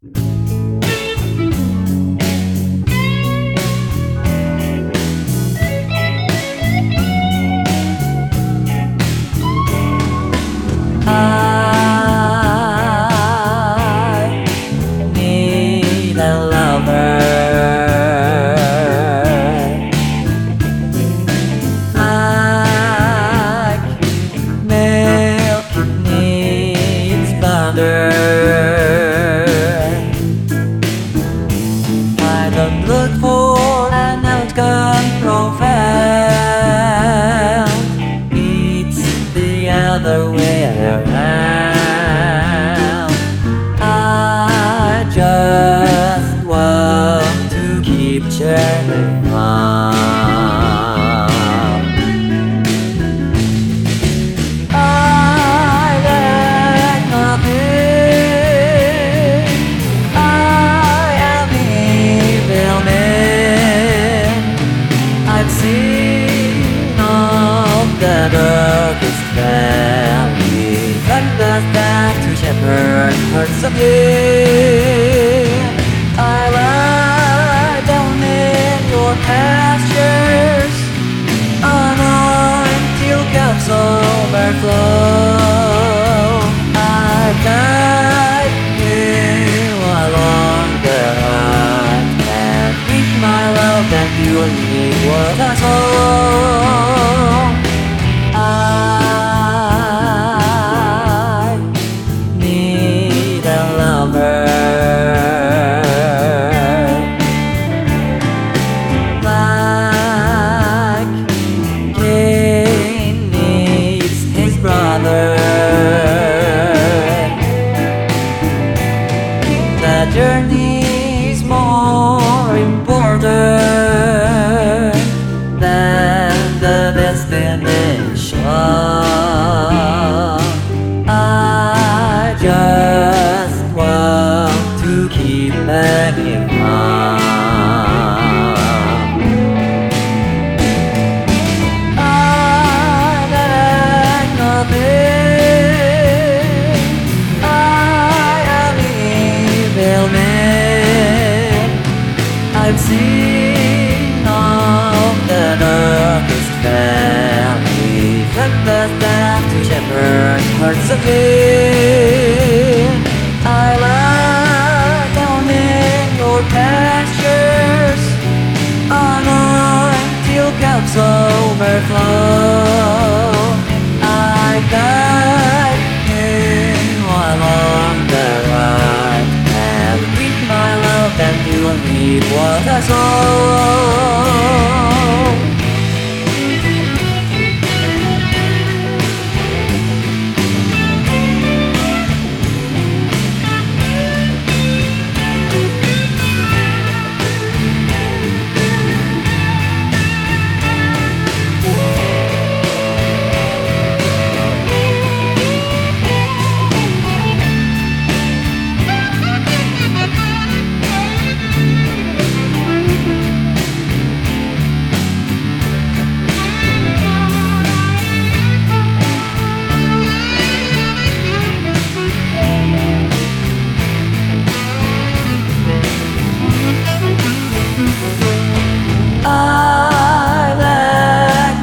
I need a lover. Like milk needs butter. I don't look for an outcome profound. It's the other way around. I just want to keep churning on. I lack nothing. I am evil man. I've seen all the darkest valleys and the path to shepherd herds of deer. I lie down in your pastures, until cups overflow. I guide you along the right path with my love, and you will need what I sow. I need a lover. Like Cain needs his brother. The journey is more important than the destination. I just want to keep hanging on. I lack nothing. I am evil man. I've seen all the darkest valleys and the path to shepherd herds of deer. I lie down in your pastures, until cups overflow. I guide you along the right path with my love, and you will need what I sow. I lack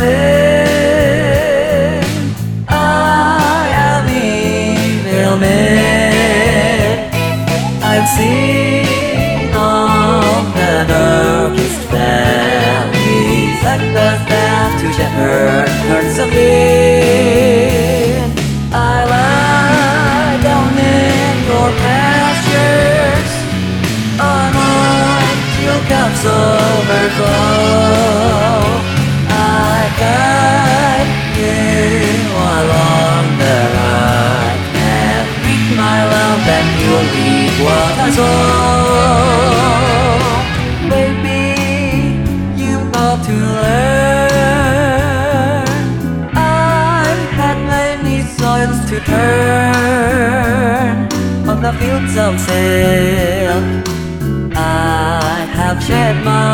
nothing. I am evil man. I've seen all the darkest valleys and the path to shepherd herds of deer. I lie down in your pastures, until cups overflow. I guide you along the right path with my love, and you'll reap what I sow. Baby, you've got to learn. I've had many soils to turn on the fields of silk. I have shed my